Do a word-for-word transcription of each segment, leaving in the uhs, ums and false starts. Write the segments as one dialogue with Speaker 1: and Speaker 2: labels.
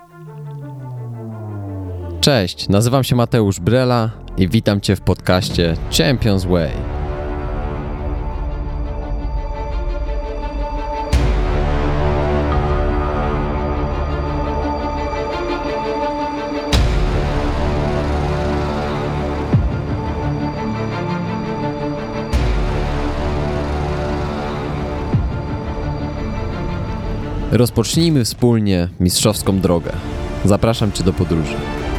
Speaker 1: Cześć, nazywam się Mateusz Brela i witam Cię w podcaście Champions Way. Rozpocznijmy wspólnie mistrzowską drogę. Zapraszam Cię do podróży.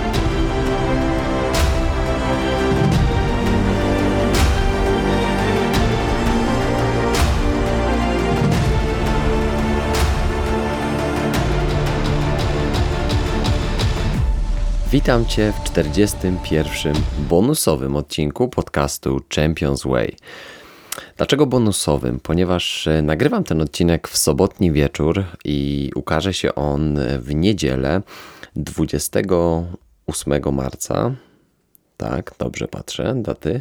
Speaker 1: Witam Cię w czterdziestym pierwszym bonusowym odcinku podcastu Champions Way. Dlaczego bonusowym? Ponieważ nagrywam ten odcinek w sobotni wieczór i ukaże się on w niedzielę dwudziestego ósmego marca. Tak, dobrze patrzę, daty.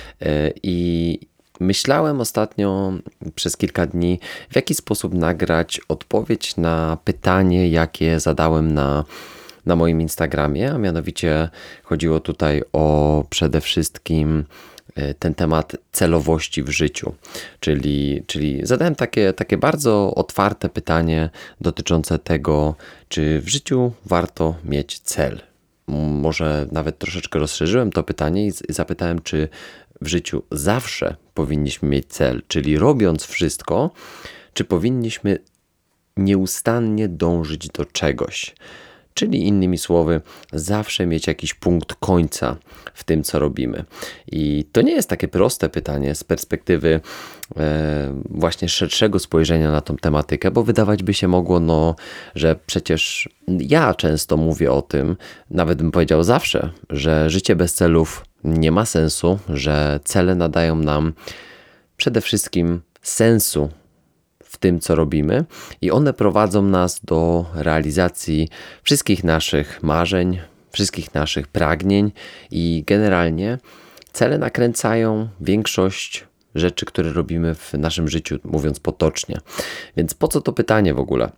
Speaker 1: I myślałem ostatnio przez kilka dni, w jaki sposób nagrać odpowiedź na pytanie, jakie zadałem na na moim Instagramie, a mianowicie chodziło tutaj o przede wszystkim ten temat celowości w życiu, czyli, czyli zadałem takie, takie bardzo otwarte pytanie dotyczące tego, czy w życiu warto mieć cel. Może nawet troszeczkę rozszerzyłem to pytanie i zapytałem, czy w życiu zawsze powinniśmy mieć cel, czyli robiąc wszystko, czy powinniśmy nieustannie dążyć do czegoś. Czyli innymi słowy, zawsze mieć jakiś punkt końca w tym, co robimy. I to nie jest takie proste pytanie z perspektywy e, właśnie szerszego spojrzenia na tą tematykę, bo wydawać by się mogło, no, że przecież ja często mówię o tym, nawet bym powiedział zawsze, że życie bez celów nie ma sensu, że cele nadają nam przede wszystkim sensu w tym, co robimy i one prowadzą nas do realizacji wszystkich naszych marzeń, wszystkich naszych pragnień i generalnie cele nakręcają większość rzeczy, które robimy w naszym życiu, mówiąc potocznie. Więc po co to pytanie w ogóle?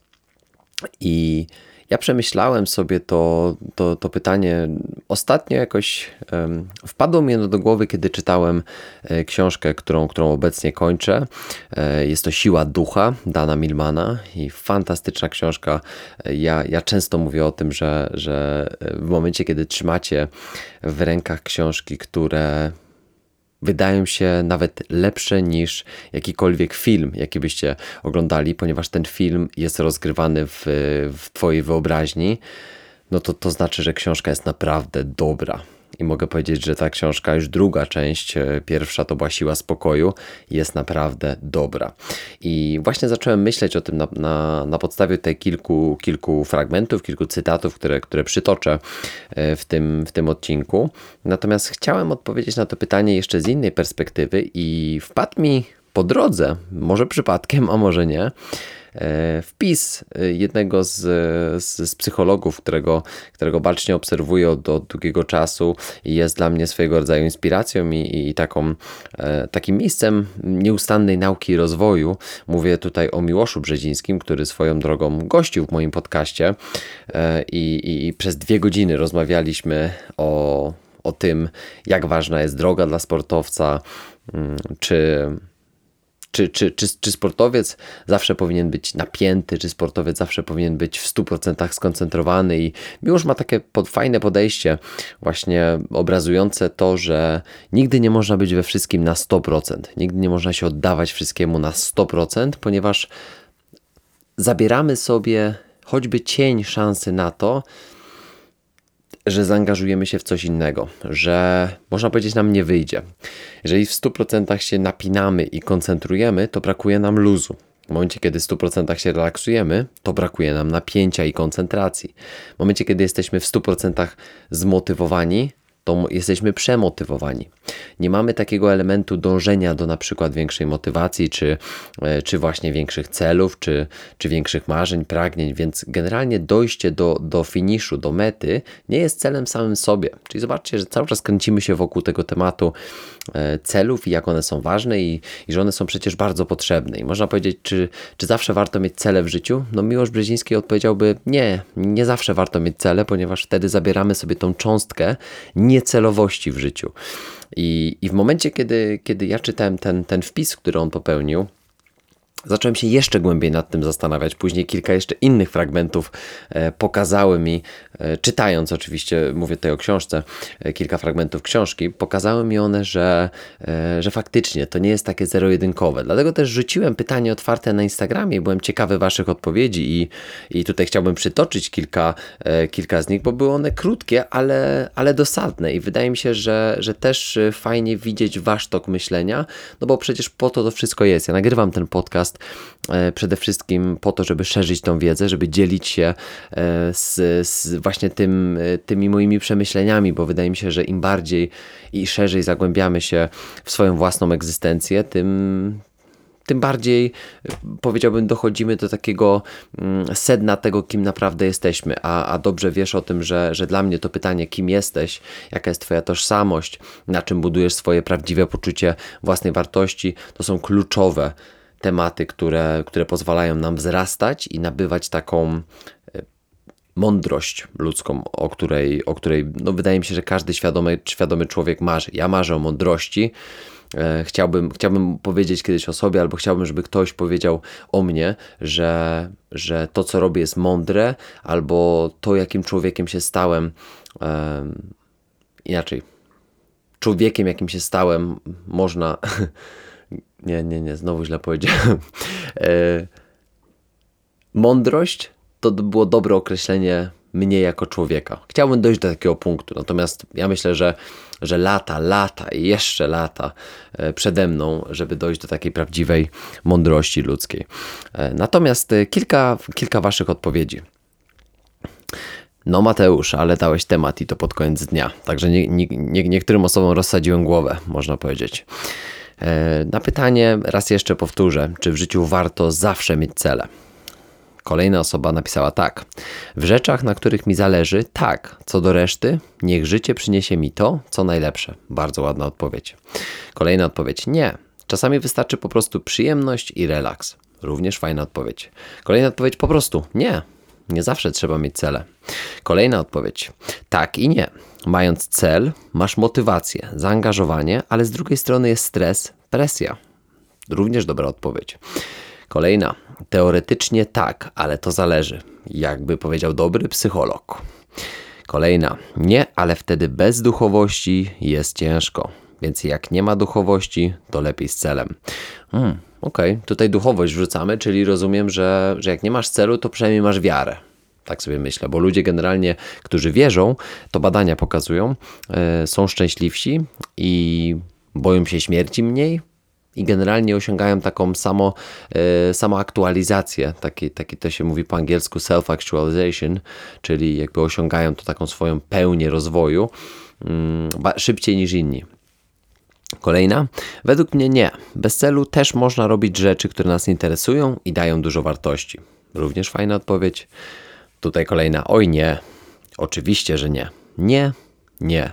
Speaker 1: I ja przemyślałem sobie to, to, to pytanie ostatnio jakoś um, wpadło mi do głowy, kiedy czytałem e, książkę, którą, którą obecnie kończę. E, jest to Siła Ducha Dana Millmana i fantastyczna książka. E, ja, ja często mówię o tym, że, że w momencie, kiedy trzymacie w rękach książki, które wydają się nawet lepsze niż jakikolwiek film, jaki byście oglądali, ponieważ ten film jest rozgrywany w, w Twojej wyobraźni, no to to znaczy, że książka jest naprawdę dobra. I mogę powiedzieć, że ta książka, już druga część, pierwsza to była Siła Spokoju, jest naprawdę dobra. I właśnie zacząłem myśleć o tym na, na, na podstawie tej kilku, kilku fragmentów, kilku cytatów, które, które przytoczę w tym, w tym odcinku. Natomiast chciałem odpowiedzieć na to pytanie jeszcze z innej perspektywy i wpadł mi po drodze, może przypadkiem, a może nie, wpis jednego z, z, z psychologów, którego, którego bacznie obserwuję od, od długiego czasu i jest dla mnie swojego rodzaju inspiracją i, i taką, takim miejscem nieustannej nauki i rozwoju. Mówię tutaj o Miłoszu Brzezińskim, który swoją drogą gościł w moim podcaście i, i, i przez dwie godziny rozmawialiśmy o, o tym, jak ważna jest droga dla sportowca, czy Czy, czy, czy, czy sportowiec zawsze powinien być napięty, czy sportowiec zawsze powinien być w stu procentach skoncentrowany i Miłosz ma takie pod, fajne podejście właśnie obrazujące to, że nigdy nie można być we wszystkim na sto procent, nigdy nie można się oddawać wszystkiemu na sto procent, ponieważ zabieramy sobie choćby cień szansy na to, że zaangażujemy się w coś innego, że można powiedzieć nam nie wyjdzie. Jeżeli w stu procentach się napinamy i koncentrujemy, to brakuje nam luzu. W momencie, kiedy w stu procentach się relaksujemy, to brakuje nam napięcia i koncentracji. W momencie, kiedy jesteśmy w stu procentach zmotywowani, to jesteśmy przemotywowani. Nie mamy takiego elementu dążenia do na przykład większej motywacji, czy, czy właśnie większych celów, czy, czy większych marzeń, pragnień, więc generalnie dojście do, do finiszu, do mety nie jest celem samym sobie. Czyli zobaczcie, że cały czas kręcimy się wokół tego tematu celów i jak one są ważne i, i że one są przecież bardzo potrzebne. I można powiedzieć, czy, czy zawsze warto mieć cele w życiu? No Miłosz Brzeziński odpowiedziałby nie, nie zawsze warto mieć cele, ponieważ wtedy zabieramy sobie tą cząstkę niecelowości w życiu. I, i w momencie, kiedy, kiedy ja czytałem ten, ten wpis, który on popełnił, zacząłem się jeszcze głębiej nad tym zastanawiać. Później kilka jeszcze innych fragmentów e, pokazały mi, e, czytając oczywiście, mówię tutaj o książce, e, kilka fragmentów książki, pokazały mi one, że, e, że faktycznie to nie jest takie zero-jedynkowe. Dlatego też rzuciłem pytanie otwarte na Instagramie i byłem ciekawy waszych odpowiedzi i, i tutaj chciałbym przytoczyć kilka, e, kilka z nich, bo były one krótkie, ale, ale dosadne i wydaje mi się, że, że też fajnie widzieć wasz tok myślenia, no bo przecież po to to wszystko jest. Ja nagrywam ten podcast przede wszystkim po to, żeby szerzyć tą wiedzę, żeby dzielić się z, z właśnie tym, tymi moimi przemyśleniami, bo wydaje mi się, że im bardziej i szerzej zagłębiamy się w swoją własną egzystencję, tym, tym bardziej, powiedziałbym, dochodzimy do takiego sedna tego, kim naprawdę jesteśmy, a, a dobrze wiesz o tym, że, że dla mnie to pytanie, kim jesteś, jaka jest twoja tożsamość, na czym budujesz swoje prawdziwe poczucie własnej wartości, to są kluczowe tematy, które, które pozwalają nam wzrastać i nabywać taką mądrość ludzką, o której, o której no wydaje mi się, że każdy świadomy, świadomy człowiek marzy. Ja marzę o mądrości. Chciałbym, chciałbym powiedzieć kiedyś o sobie, albo chciałbym, żeby ktoś powiedział o mnie, że, że to, co robię, jest mądre, albo to, jakim człowiekiem się stałem, um, inaczej, człowiekiem, jakim się stałem, można... Nie, nie, nie, znowu źle powiedziałem. E, mądrość to było dobre określenie mnie jako człowieka. Chciałbym dojść do takiego punktu, natomiast ja myślę, że, że lata, lata i jeszcze lata przede mną, żeby dojść do takiej prawdziwej mądrości ludzkiej. E, natomiast kilka, kilka waszych odpowiedzi. No Mateusz, ale dałeś temat i to pod koniec dnia, także nie, nie, nie, niektórym osobom rozsadziłem głowę, można powiedzieć. Na pytanie raz jeszcze powtórzę, czy w życiu warto zawsze mieć cele? Kolejna osoba napisała tak. W rzeczach, na których mi zależy, tak. Co do reszty, niech życie przyniesie mi to, co najlepsze. Bardzo ładna odpowiedź. Kolejna odpowiedź. Nie. Czasami wystarczy po prostu przyjemność i relaks. Również fajna odpowiedź. Kolejna odpowiedź. Po prostu nie. Nie zawsze trzeba mieć cele. Kolejna odpowiedź. Tak i nie. Mając cel, masz motywację, zaangażowanie, ale z drugiej strony jest stres, presja. Również dobra odpowiedź. Kolejna. Teoretycznie tak, ale to zależy. Jakby powiedział dobry psycholog. Kolejna. Nie, ale wtedy bez duchowości jest ciężko. Więc jak nie ma duchowości, to lepiej z celem. Hmm, okej, okay. Tutaj duchowość wrzucamy, czyli rozumiem, że, że jak nie masz celu, to przynajmniej masz wiarę. Tak sobie myślę, bo ludzie generalnie, którzy wierzą, to badania pokazują, yy, są szczęśliwsi i boją się śmierci mniej i generalnie osiągają taką samo, yy, samoaktualizację, taki, taki to się mówi po angielsku self-actualization, czyli jakby osiągają to taką swoją pełnię rozwoju yy, szybciej niż inni. Kolejna. Według mnie nie. Bez celu też można robić rzeczy, które nas interesują i dają dużo wartości. Również fajna odpowiedź. Tutaj kolejna. Oj nie. Oczywiście, że nie. Nie, nie.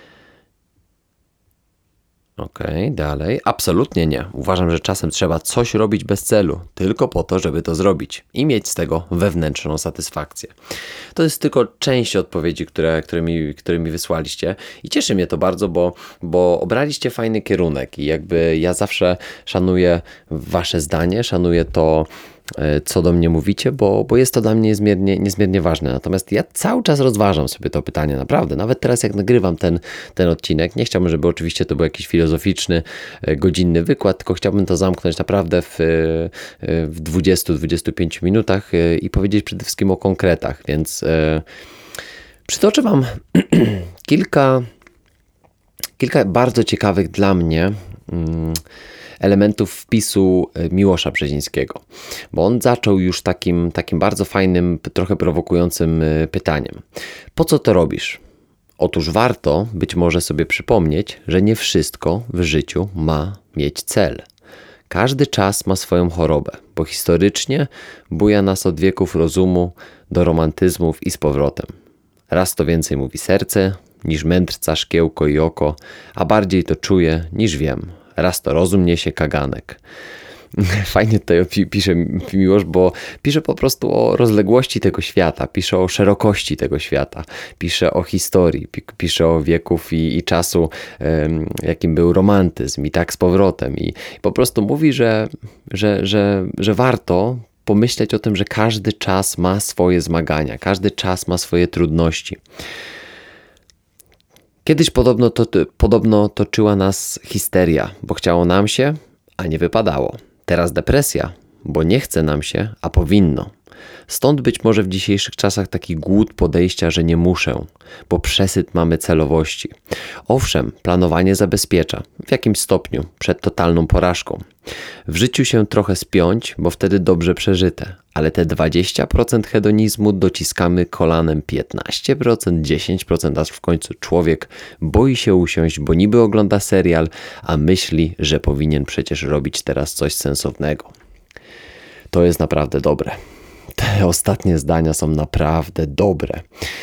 Speaker 1: Okej, okay, dalej. Absolutnie nie. Uważam, że czasem trzeba coś robić bez celu, tylko po to, żeby to zrobić i mieć z tego wewnętrzną satysfakcję. To jest tylko część odpowiedzi, które, które, mi, które mi wysłaliście i cieszy mnie to bardzo, bo, bo obraliście fajny kierunek i jakby ja zawsze szanuję wasze zdanie, szanuję to, co do mnie mówicie, bo, bo jest to dla mnie niezmiernie, niezmiernie ważne. Natomiast ja cały czas rozważam sobie to pytanie, naprawdę. Nawet teraz jak nagrywam ten, ten odcinek, nie chciałbym, żeby oczywiście to był jakiś filozoficzny, godzinny wykład, tylko chciałbym to zamknąć naprawdę w, w dwudziestu do dwudziestu pięciu minutach i powiedzieć przede wszystkim o konkretach, więc e, przytoczę wam kilka, kilka bardzo ciekawych dla mnie mm, elementów wpisu Miłosza Brzezińskiego, bo on zaczął już takim, takim bardzo fajnym, trochę prowokującym pytaniem. Po co to robisz? Otóż warto być może sobie przypomnieć, że nie wszystko w życiu ma mieć cel. Każdy czas ma swoją chorobę, bo historycznie buja nas od wieków rozumu do romantyzmów i z powrotem. Raz to więcej mówi serce, niż mędrca szkiełko i oko, a bardziej to czuję, niż wiem. Raz to rozum niesie kaganek. Fajnie tutaj pisze Miłosz, bo pisze po prostu o rozległości tego świata, pisze o szerokości tego świata, pisze o historii, pisze o wieków i, i czasu, um, jakim był romantyzm i tak z powrotem. I po prostu mówi, że, że, że, że warto pomyśleć o tym, że każdy czas ma swoje zmagania, każdy czas ma swoje trudności. Kiedyś podobno, to, podobno toczyła nas histeria, bo chciało nam się, a nie wypadało. Teraz depresja, bo nie chce nam się, a powinno. Stąd być może w dzisiejszych czasach taki głód podejścia, że nie muszę, bo przesyt mamy celowości. Owszem, planowanie zabezpiecza, w jakimś stopniu, przed totalną porażką. W życiu się trochę spiąć, bo wtedy dobrze przeżyte, ale te dwadzieścia procent hedonizmu dociskamy kolanem piętnaście procent, dziesięć procent, aż w końcu człowiek boi się usiąść, bo niby ogląda serial, a myśli, że powinien przecież robić teraz coś sensownego. To jest naprawdę dobre. Te ostatnie zdania są naprawdę dobre,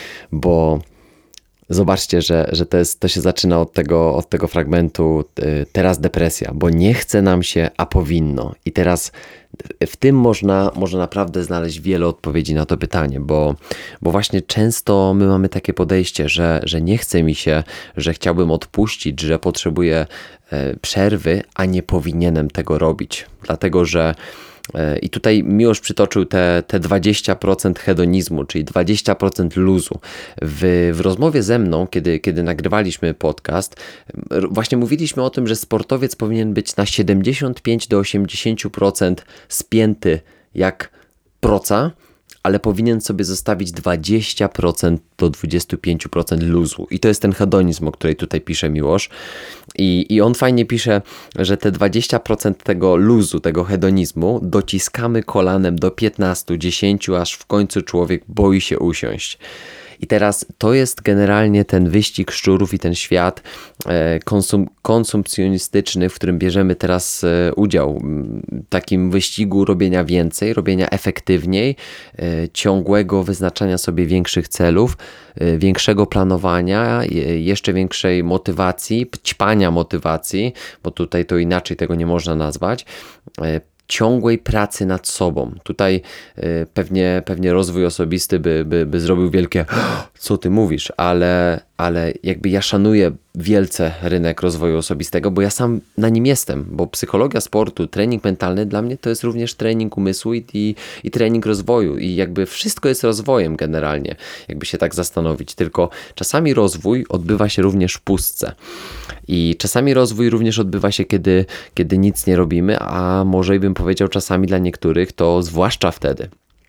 Speaker 1: bo zobaczcie, że, że to, jest, to się zaczyna od tego, od tego fragmentu y, teraz depresja, bo nie chce nam się, a powinno. I teraz w tym można, można naprawdę znaleźć wiele odpowiedzi na to pytanie, bo, bo właśnie często my mamy takie podejście, że, że nie chce mi się, że chciałbym odpuścić, że potrzebuję y, przerwy, a nie powinienem tego robić, dlatego że i tutaj Miłosz przytoczył te, te dwadzieścia procent hedonizmu, czyli dwadzieścia procent luzu. W, w rozmowie ze mną, kiedy, kiedy nagrywaliśmy podcast, właśnie mówiliśmy o tym, że sportowiec powinien być na siedemdziesiąt pięć do osiemdziesięciu procent spięty jak proca, ale powinien sobie zostawić dwadzieścia procent do dwudziestu pięciu procent luzu. I to jest ten hedonizm, o której tutaj pisze Miłosz. I, I on fajnie pisze, że te dwadzieścia procent tego luzu, tego hedonizmu dociskamy kolanem do piętnastu, dziesięciu, aż w końcu człowiek boi się usiąść. I teraz to jest generalnie ten wyścig szczurów i ten świat konsum, konsumpcjonistyczny, w którym bierzemy teraz udział. W takim wyścigu robienia więcej, robienia efektywniej, ciągłego wyznaczania sobie większych celów, większego planowania, jeszcze większej motywacji, ćpania motywacji, bo tutaj to inaczej tego nie można nazwać, ciągłej pracy nad sobą. Tutaj y, pewnie, pewnie rozwój osobisty by, by, by zrobił wielkie co ty mówisz, ale, ale jakby ja szanuję wielce rynek rozwoju osobistego, bo ja sam na nim jestem, bo psychologia sportu, trening mentalny dla mnie to jest również trening umysłu i, i, i trening rozwoju i jakby wszystko jest rozwojem generalnie, jakby się tak zastanowić, tylko czasami rozwój odbywa się również w pustce i czasami rozwój również odbywa się, kiedy, kiedy nic nie robimy, a może bym powiedział czasami dla niektórych to zwłaszcza wtedy.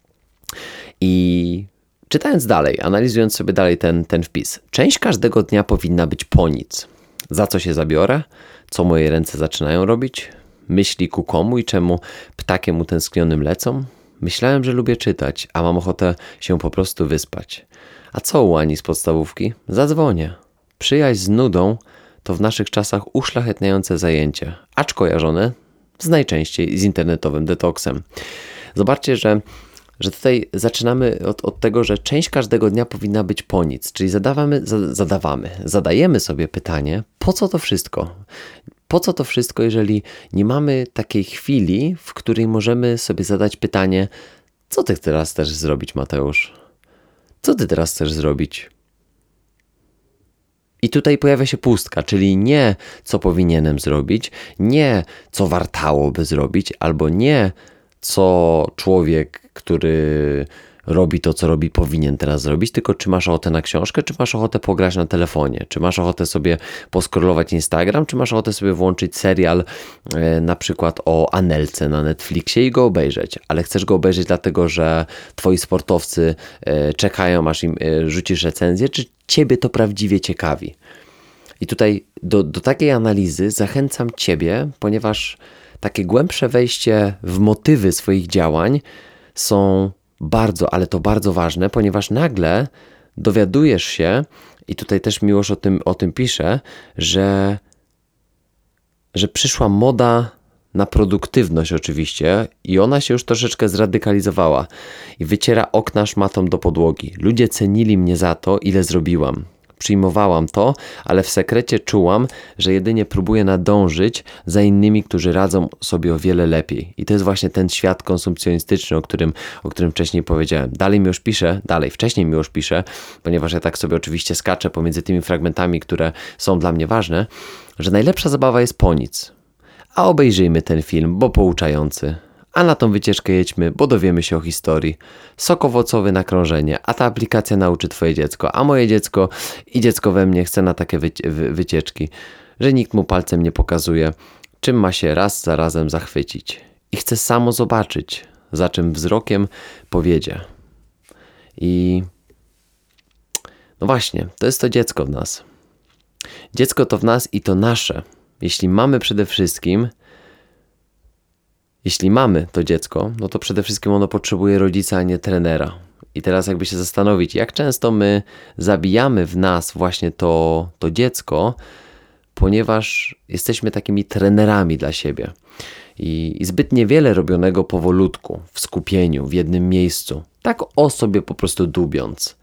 Speaker 1: I czytając dalej, analizując sobie dalej ten, ten wpis. Część każdego dnia powinna być po nic. Za co się zabiorę? Co moje ręce zaczynają robić? Myśli ku komu i czemu ptakiem utęsknionym lecą? Myślałem, że lubię czytać, a mam ochotę się po prostu wyspać. A co u Ani z podstawówki? Zadzwonię. Przyjaźń z nudą to w naszych czasach uszlachetniające zajęcie, acz kojarzone z najczęściej z internetowym detoksem. Zobaczcie, że że tutaj zaczynamy od, od tego, że część każdego dnia powinna być po nic, czyli zadawamy, za, zadawamy, zadajemy sobie pytanie, po co to wszystko? Po co to wszystko, jeżeli nie mamy takiej chwili, w której możemy sobie zadać pytanie, co ty teraz chcesz zrobić, Mateusz? Co ty teraz chcesz zrobić? I tutaj pojawia się pustka, czyli nie co powinienem zrobić, nie co wartałoby zrobić, albo nie co człowiek, który robi to, co robi, powinien teraz zrobić, tylko czy masz ochotę na książkę, czy masz ochotę pograć na telefonie, czy masz ochotę sobie poskrolować Instagram, czy masz ochotę sobie włączyć serial e, na przykład o Anelce na Netflixie i go obejrzeć, ale chcesz go obejrzeć dlatego, że twoi sportowcy e, czekają, aż im e, rzucisz recenzję, czy ciebie to prawdziwie ciekawi. I tutaj do, do takiej analizy zachęcam ciebie, ponieważ takie głębsze wejście w motywy swoich działań są bardzo, ale to bardzo ważne, ponieważ nagle dowiadujesz się, i tutaj też Miłosz o tym, o tym pisze, że, że przyszła moda na produktywność oczywiście i ona się już troszeczkę zradykalizowała i wyciera okna szmatą do podłogi. Ludzie cenili mnie za to, ile zrobiłam. Przyjmowałam to, ale w sekrecie czułam, że jedynie próbuję nadążyć za innymi, którzy radzą sobie o wiele lepiej. I to jest właśnie ten świat konsumpcjonistyczny, o którym, o którym wcześniej powiedziałem. Dalej mi już pisze, dalej, wcześniej mi już pisze, ponieważ ja tak sobie oczywiście skaczę pomiędzy tymi fragmentami, które są dla mnie ważne, że najlepsza zabawa jest po nic. A obejrzyjmy ten film, bo pouczający. A na tą wycieczkę jedźmy, bo dowiemy się o historii. Sok owocowy na krążenie, a ta aplikacja nauczy twoje dziecko, a moje dziecko i dziecko we mnie chce na takie wycie- wy- wycieczki, że nikt mu palcem nie pokazuje, czym ma się raz za razem zachwycić. I chce samo zobaczyć, za czym wzrokiem powiedzie. I no właśnie, to jest to dziecko w nas. Dziecko to w nas i to nasze. Jeśli mamy przede wszystkim Jeśli mamy to dziecko, no to przede wszystkim ono potrzebuje rodzica, a nie trenera. I teraz jakby się zastanowić, jak często my zabijamy w nas właśnie to, to dziecko, ponieważ jesteśmy takimi trenerami dla siebie. I, I zbyt niewiele robionego powolutku, w skupieniu, w jednym miejscu. Tak o sobie po prostu dubiąc.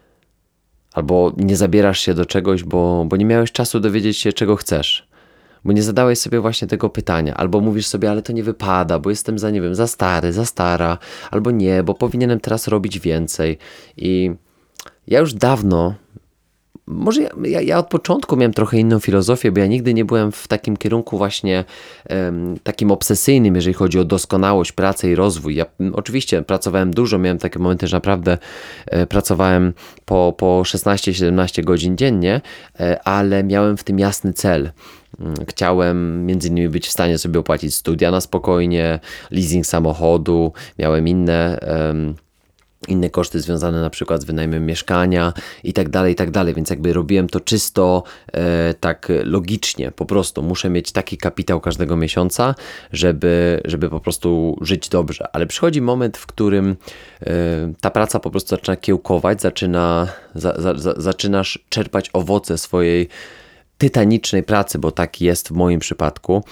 Speaker 1: Albo nie zabierasz się do czegoś, bo, bo nie miałeś czasu dowiedzieć się, czego chcesz. Bo nie zadałeś sobie właśnie tego pytania, albo mówisz sobie, ale to nie wypada, bo jestem za, nie wiem, za stary, za stara, albo nie, bo powinienem teraz robić więcej. I ja już dawno, może ja, ja, ja od początku miałem trochę inną filozofię, bo ja nigdy nie byłem w takim kierunku właśnie um, takim obsesyjnym, jeżeli chodzi o doskonałość, pracę i rozwój. Ja m, oczywiście pracowałem dużo, miałem takie momenty, że naprawdę e, pracowałem po, po szesnaście siedemnaście godzin dziennie, e, ale miałem w tym jasny cel. Chciałem między innymi być w stanie sobie opłacić studia na spokojnie, leasing samochodu, miałem inne, um, inne koszty związane na przykład z wynajmem mieszkania i tak dalej, i tak dalej, więc jakby robiłem to czysto e, tak logicznie, po prostu muszę mieć taki kapitał każdego miesiąca, żeby, żeby po prostu żyć dobrze, ale przychodzi moment, w którym e, ta praca po prostu zaczyna kiełkować, zaczyna, za, za, za, zaczynasz czerpać owoce swojej tytanicznej pracy, bo tak jest w moim przypadku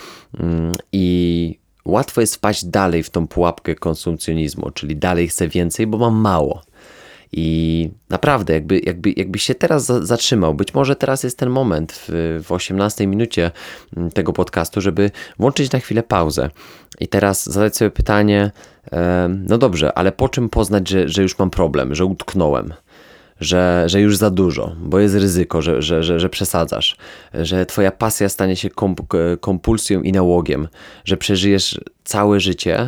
Speaker 1: i łatwo jest wpaść dalej w tą pułapkę konsumpcjonizmu, czyli dalej chcę więcej, bo mam mało. I naprawdę, jakby, jakby, jakby się teraz zatrzymał, być może teraz jest ten moment w, w osiemnastej minucie tego podcastu, żeby włączyć na chwilę pauzę i teraz zadać sobie pytanie, no dobrze, ale po czym poznać, że, że już mam problem, że utknąłem? Że, że już za dużo, bo jest ryzyko, że, że, że, że przesadzasz, że twoja pasja stanie się komp- kompulsją i nałogiem, że przeżyjesz całe życie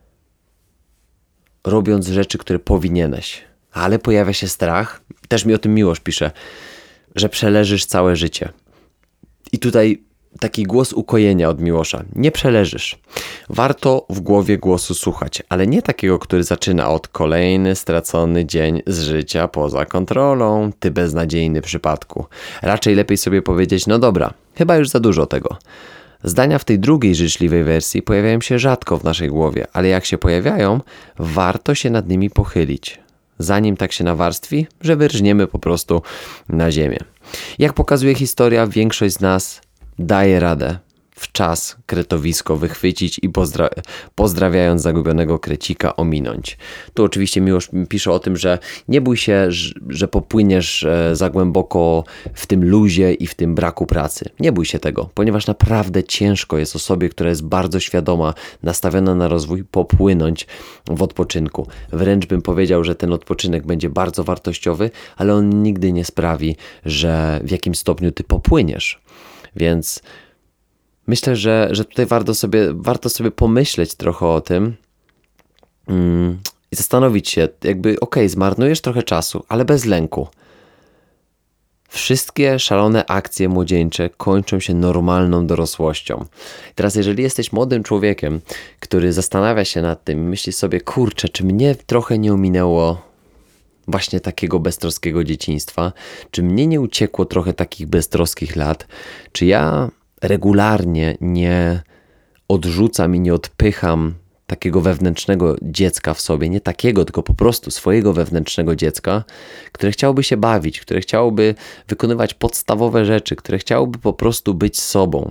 Speaker 1: robiąc rzeczy, które powinieneś. Ale pojawia się strach, też mi o tym Miłosz pisze, że przeleżysz całe życie. I tutaj taki głos ukojenia od Miłosza. Nie przeleżysz. Warto w głowie głosu słuchać, ale nie takiego, który zaczyna od kolejny stracony dzień z życia poza kontrolą, ty beznadziejny przypadku. Raczej lepiej sobie powiedzieć, no dobra, chyba już za dużo tego. Zdania w tej drugiej życzliwej wersji pojawiają się rzadko w naszej głowie, ale jak się pojawiają, warto się nad nimi pochylić. Zanim tak się nawarstwi, że wyrżniemy po prostu na ziemię. Jak pokazuje historia, większość z nas daje radę w czas kretowisko wychwycić i pozdra- pozdrawiając zagubionego krecika ominąć. Tu oczywiście Miłosz pisze o tym, że nie bój się, że popłyniesz za głęboko w tym luzie i w tym braku pracy. Nie bój się tego, ponieważ naprawdę ciężko jest osobie, która jest bardzo świadoma, nastawiona na rozwój, popłynąć w odpoczynku. Wręcz bym powiedział, że ten odpoczynek będzie bardzo wartościowy, ale on nigdy nie sprawi, że w jakim stopniu ty popłyniesz. Więc myślę, że, że tutaj warto sobie, warto sobie pomyśleć trochę o tym mm, i zastanowić się, jakby okej, zmarnujesz trochę czasu, ale bez lęku. Wszystkie szalone akcje młodzieńcze kończą się normalną dorosłością. Teraz jeżeli jesteś młodym człowiekiem, który zastanawia się nad tym i myśli sobie, kurczę, czy mnie trochę nie ominęło właśnie takiego beztroskiego dzieciństwa, czy mnie nie uciekło trochę takich beztroskich lat, czy ja regularnie nie odrzucam i nie odpycham takiego wewnętrznego dziecka w sobie, nie takiego, tylko po prostu swojego wewnętrznego dziecka, które chciałoby się bawić, które chciałoby wykonywać podstawowe rzeczy, które chciałoby po prostu być sobą.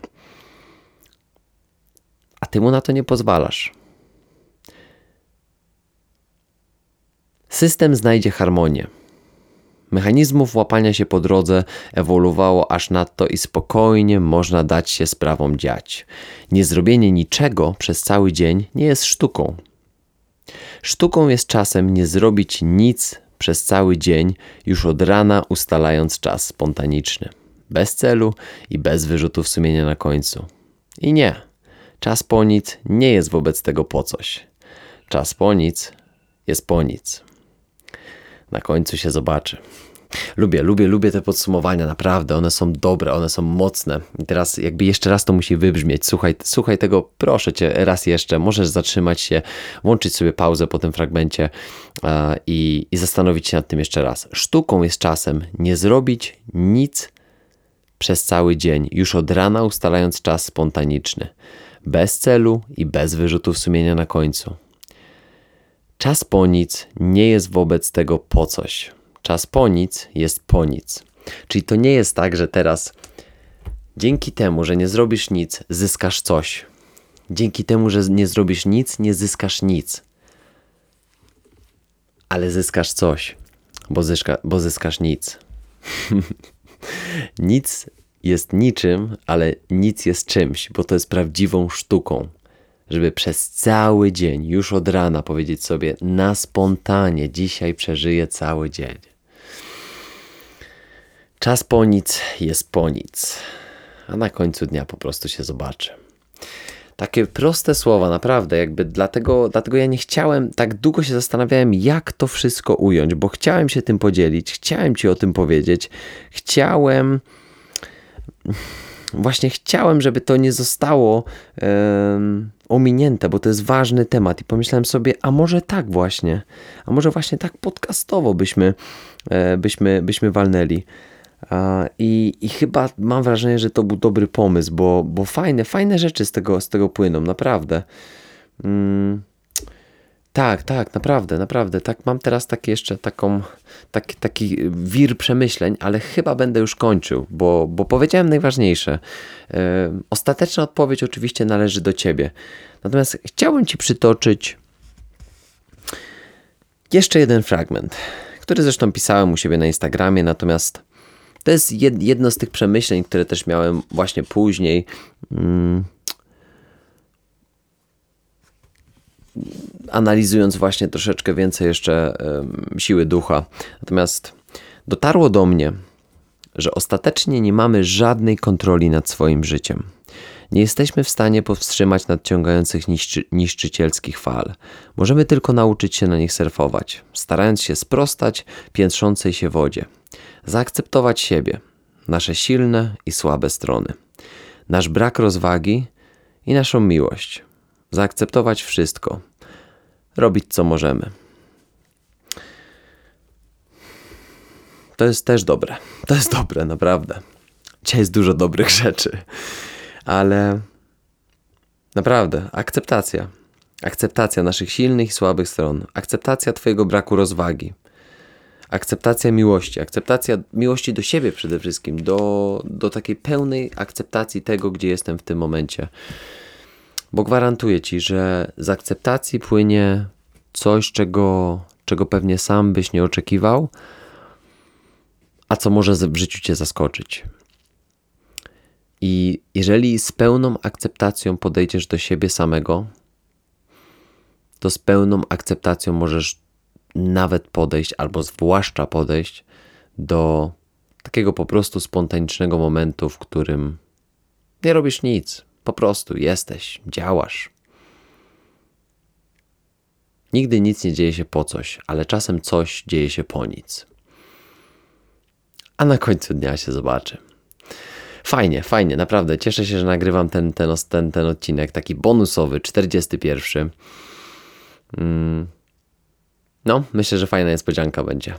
Speaker 1: A ty mu na to nie pozwalasz. System znajdzie harmonię. Mechanizmów łapania się po drodze ewoluowało aż nadto i spokojnie można dać się sprawom dziać. Niezrobienie niczego przez cały dzień nie jest sztuką. Sztuką jest czasem nie zrobić nic przez cały dzień, już od rana ustalając czas spontaniczny. Bez celu i bez wyrzutów sumienia na końcu. I nie, czas po nic nie jest wobec tego po coś. Czas po nic jest po nic. Na końcu się zobaczy. Lubię, lubię, lubię te podsumowania, naprawdę, one są dobre, one są mocne. I teraz jakby jeszcze raz to musi wybrzmieć. Słuchaj, słuchaj tego, proszę cię, raz jeszcze. Możesz zatrzymać się, włączyć sobie pauzę po tym fragmencie uh, i, i zastanowić się nad tym jeszcze raz. Sztuką jest czasem nie zrobić nic przez cały dzień, już od rana ustalając czas spontaniczny. Bez celu i bez wyrzutów sumienia na końcu. Czas po nic nie jest wobec tego po coś. Czas po nic jest po nic. Czyli to nie jest tak, że teraz dzięki temu, że nie zrobisz nic, zyskasz coś. Dzięki temu, że nie zrobisz nic, nie zyskasz nic. Ale zyskasz coś, bo, zyska, bo zyskasz nic. Nic jest niczym, ale nic jest czymś, bo to jest prawdziwą sztuką. Żeby przez cały dzień, już od rana powiedzieć sobie na spontanie, dzisiaj przeżyję cały dzień. Czas po nic jest po nic, a na końcu dnia po prostu się zobaczy. Takie proste słowa, naprawdę, jakby dlatego, dlatego ja nie chciałem, tak długo się zastanawiałem, jak to wszystko ująć, bo chciałem się tym podzielić, chciałem ci o tym powiedzieć, chciałem... Właśnie chciałem, żeby to nie zostało um, ominięte, bo to jest ważny temat i pomyślałem sobie, a może tak właśnie, a może właśnie tak podcastowo byśmy, e, byśmy, byśmy walnęli. E, i, I chyba mam wrażenie, że to był dobry pomysł, bo, bo fajne, fajne rzeczy z tego, z tego płyną, naprawdę. Mm. Tak, tak, naprawdę, naprawdę. Tak, mam teraz takie jeszcze taką, taki, taki wir przemyśleń, ale chyba będę już kończył, bo, bo powiedziałem najważniejsze. Yy, ostateczna odpowiedź oczywiście należy do ciebie. Natomiast chciałbym ci przytoczyć jeszcze jeden fragment, który zresztą pisałem u siebie na Instagramie, natomiast to jest jed, jedno z tych przemyśleń, które też miałem właśnie później. Yy. Analizując właśnie troszeczkę więcej jeszcze um, siły ducha. Natomiast dotarło do mnie, że ostatecznie nie mamy żadnej kontroli nad swoim życiem. Nie jesteśmy w stanie powstrzymać nadciągających niszczy, niszczycielskich fal. Możemy tylko nauczyć się na nich surfować, starając się sprostać piętrzącej się wodzie. Zaakceptować siebie, nasze silne i słabe strony, nasz brak rozwagi i naszą miłość. Zaakceptować wszystko. Robić co możemy. To jest też dobre. To jest dobre, naprawdę. Dzisiaj jest dużo dobrych rzeczy. Ale naprawdę, akceptacja. Akceptacja naszych silnych i słabych stron. Akceptacja twojego braku rozwagi. Akceptacja miłości. Akceptacja miłości do siebie przede wszystkim. Do, do takiej pełnej akceptacji tego, gdzie jestem w tym momencie. Bo gwarantuję ci, że z akceptacji płynie coś, czego, czego pewnie sam byś nie oczekiwał, a co może w życiu cię zaskoczyć. I jeżeli z pełną akceptacją podejdziesz do siebie samego, to z pełną akceptacją możesz nawet podejść, albo zwłaszcza podejść do takiego po prostu spontanicznego momentu, w którym nie robisz nic. Po prostu jesteś, działasz. Nigdy nic nie dzieje się po coś, ale czasem coś dzieje się po nic. A na końcu dnia się zobaczy. Fajnie, fajnie, naprawdę. Cieszę się, że nagrywam ten, ten, ten, ten odcinek, taki bonusowy, czterdziesty pierwszy. Mm. No, myślę, że fajna niespodzianka będzie.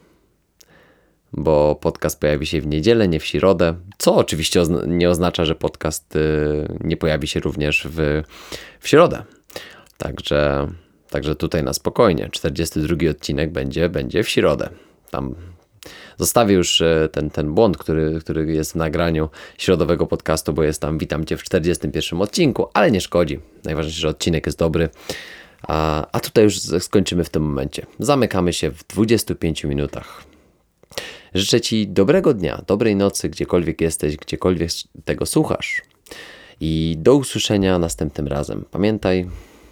Speaker 1: Bo podcast pojawi się w niedzielę, nie w środę, co oczywiście ozna- nie oznacza, że podcast y, nie pojawi się również w, w środę. Także, także tutaj na spokojnie. czterdziesty drugi odcinek będzie, będzie w środę. Tam zostawię już ten, ten błąd, który, który jest w nagraniu środowego podcastu, bo jest tam witam Cię w czterdziestym pierwszym odcinku, ale nie szkodzi. Najważniejsze, że odcinek jest dobry. A, a tutaj już skończymy w tym momencie. Zamykamy się w dwudziestu pięciu minutach. Życzę Ci dobrego dnia, dobrej nocy, gdziekolwiek jesteś, gdziekolwiek tego słuchasz. I do usłyszenia następnym razem. Pamiętaj,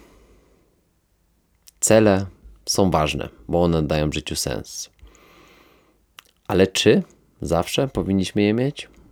Speaker 1: cele są ważne, bo one dają życiu sens. Ale czy zawsze powinniśmy je mieć?